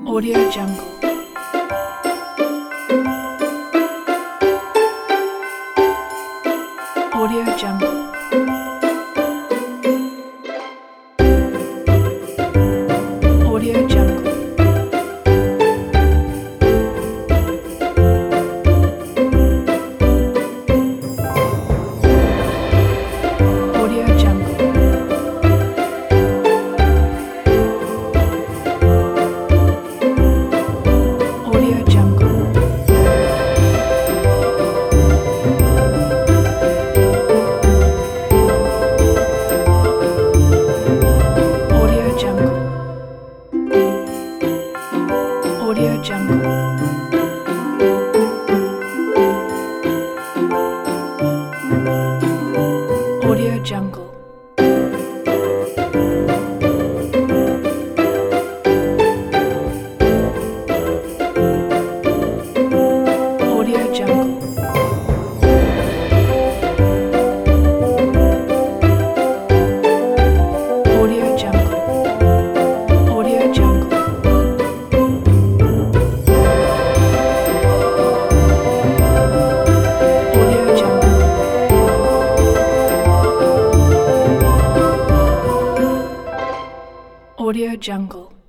Audio Jungle. Audio Jungle. Audio Jungle. Audio Jungle. Audio Jungle. Audio Jungle. Audio Jungle. Audio Jungle. Audio Jungle. Audio Jungle. Audio Jungle. Audio Jungle. Audio Jungle.